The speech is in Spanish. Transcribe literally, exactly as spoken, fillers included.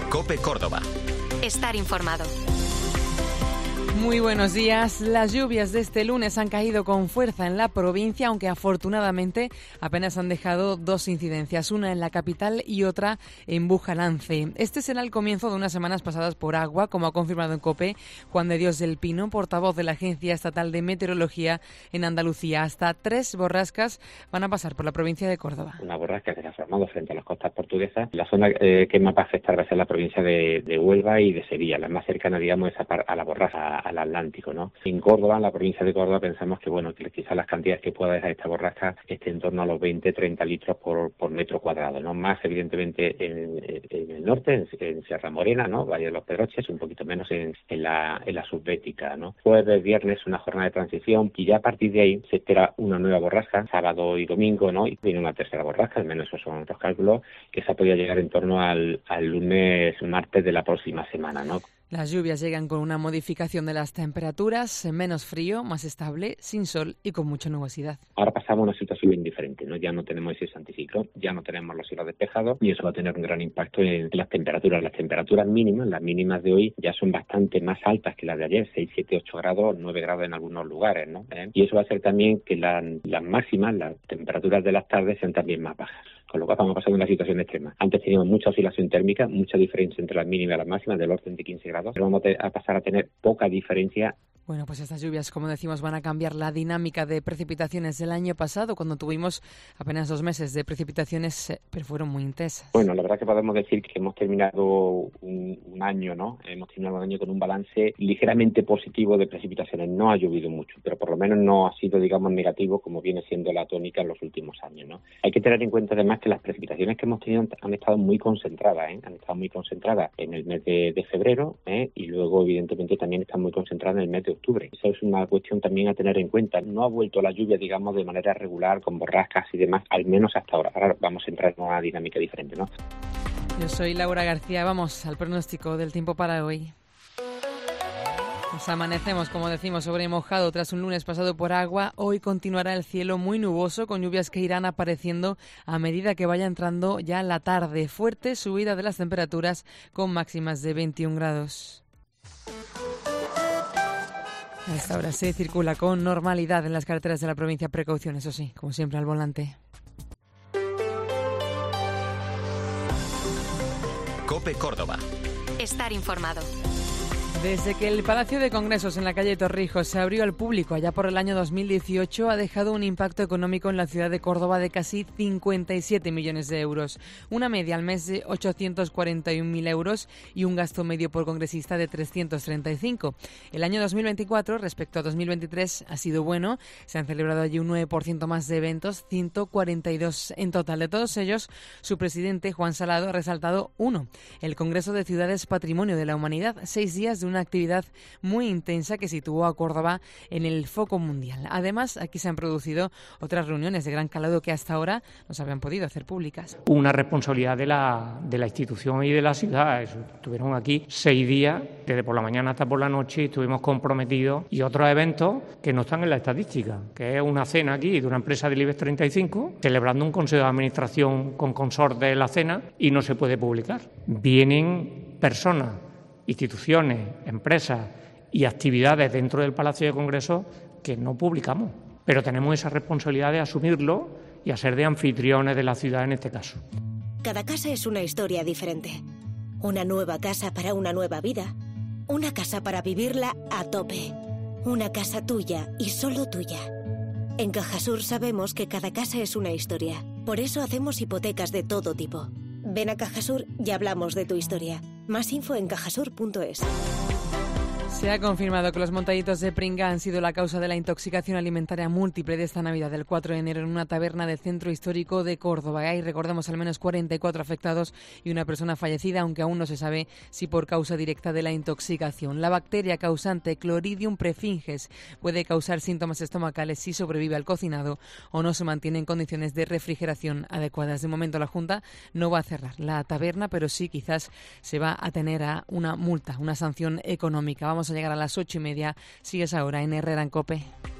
COPE Córdoba. Estar informado. Muy buenos días. Las lluvias de este lunes han caído con fuerza en la provincia, aunque afortunadamente apenas han dejado dos incidencias, una en la capital y otra en Bujalance. Este será el comienzo de unas semanas pasadas por agua, como ha confirmado en COPE Juan de Dios del Pino, portavoz de la Agencia Estatal de Meteorología en Andalucía. Hasta tres borrascas van a pasar por la provincia de Córdoba. Una borrasca que se ha formado frente a las costas portuguesas. La zona eh, que más va a afectar va a ser la provincia de, de Huelva y de Sevilla. La más cercana, digamos, es a, a la borrasca, al Atlántico, ¿no? En Córdoba, en la provincia de Córdoba, pensamos que, bueno, que quizás las cantidades que pueda dejar esta borrasca estén en torno a los veinte treinta litros por, por metro cuadrado, ¿no? Más, evidentemente, en, en el norte, en, en Sierra Morena, ¿no? Valle de los Pedroches, un poquito menos en, en la en la subbética, ¿no? Jueves, viernes, una jornada de transición y ya a partir de ahí se espera una nueva borrasca, sábado y domingo, ¿no? Y viene una tercera borrasca, al menos esos son los cálculos, que se ha podido llegar en torno al, al lunes, martes de la próxima semana, ¿no? Las lluvias llegan con una modificación de las temperaturas, menos frío, más estable, sin sol y con mucha nubosidad. Ahora pasamos a una situación bien diferente, ¿no? Ya no tenemos ese anticiclón, ya no tenemos los cielos despejados y eso va a tener un gran impacto en, en las temperaturas. Las temperaturas mínimas, las mínimas de hoy, ya son bastante más altas que las de ayer, seis, siete, ocho grados, nueve grados en algunos lugares, ¿no? ¿Eh? Y eso va a hacer también que la, las máximas, las temperaturas de las tardes sean también más bajas. Con lo cual vamos pasando una situación extrema. Antes teníamos mucha oscilación térmica, mucha diferencia entre las mínimas y las máximas, del orden de quince grados, pero vamos a pasar a tener poca diferencia. Bueno, pues estas lluvias, como decimos, van a cambiar la dinámica de precipitaciones del año pasado, cuando tuvimos apenas dos meses de precipitaciones, pero fueron muy intensas. Bueno, la verdad que podemos decir que hemos terminado un, un año, ¿no? Hemos terminado un año con un balance ligeramente positivo de precipitaciones. No ha llovido mucho, pero por lo menos no ha sido, digamos, negativo como viene siendo la tónica en los últimos años, ¿no? Hay que tener en cuenta además que las precipitaciones que hemos tenido han estado muy concentradas, ¿eh? Han estado muy concentradas en el mes de, de febrero, ¿eh? Y luego, evidentemente, también están muy concentradas en el mes de octubre. Eso es una cuestión también a tener en cuenta. No ha vuelto la lluvia, digamos, de manera regular, con borrascas y demás, al menos hasta ahora. Ahora vamos a entrar en una dinámica diferente, ¿no? Yo soy Laura García. Vamos al pronóstico del tiempo para hoy. Nos amanecemos, como decimos, sobre mojado tras un lunes pasado por agua. Hoy continuará el cielo muy nuboso, con lluvias que irán apareciendo a medida que vaya entrando ya la tarde. Fuerte subida de las temperaturas con máximas de veintiún grados. A esta hora se circula con normalidad en las carreteras de la provincia. Precaución, eso sí, como siempre, al volante. COPE Córdoba. Estar informado. Desde que el Palacio de Congresos en la calle Torrijos se abrió al público allá por el año dos mil dieciocho, ha dejado un impacto económico en la ciudad de Córdoba de casi cincuenta y siete millones de euros. Una media al mes de ochocientos cuarenta y un mil euros y un gasto medio por congresista de trescientos treinta y cinco. El año dos mil veinticuatro, respecto a dos mil veintitrés, ha sido bueno. Se han celebrado allí un nueve por ciento más de eventos, ciento cuarenta y dos en total. De todos ellos, su presidente, Juan Salado, ha resaltado uno: el Congreso de Ciudades Patrimonio de la Humanidad, seis días de una actividad muy intensa que situó a Córdoba en el foco mundial. Además, aquí se han producido otras reuniones de gran calado que hasta ahora no se habían podido hacer públicas. Una responsabilidad de la, de la institución y de la ciudad. Estuvieron aquí seis días, desde por la mañana hasta por la noche, y estuvimos comprometidos. Y otros eventos que no están en la estadística, que es una cena aquí de una empresa del IBEX treinta y cinco, celebrando un consejo de administración con consorte de la cena, y no se puede publicar. Vienen personas, instituciones, empresas y actividades dentro del Palacio de Congresos que no publicamos, pero tenemos esa responsabilidad de asumirlo y a ser de anfitriones de la ciudad en este caso. Cada casa es una historia diferente. Una nueva casa para una nueva vida. Una casa para vivirla a tope. Una casa tuya y solo tuya. En Cajasur sabemos que cada casa es una historia. Por eso hacemos hipotecas de todo tipo. Ven a Cajasur y hablamos de tu historia. Más info en cajasur punto es. Se ha confirmado que los montaditos de pringa han sido la causa de la intoxicación alimentaria múltiple de esta Navidad del cuatro de enero en una taberna del centro histórico de Córdoba. Hay, recordemos, al menos cuarenta y cuatro afectados y una persona fallecida, aunque aún no se sabe si por causa directa de la intoxicación. La bacteria causante Cloridium prefinges puede causar síntomas estomacales si sobrevive al cocinado o no se mantiene en condiciones de refrigeración adecuadas. De momento la Junta no va a cerrar la taberna, pero sí quizás se va a tener a una multa, una sanción económica. Vamos a llegar a las ocho y media. Sigues ahora en Herrera en COPE.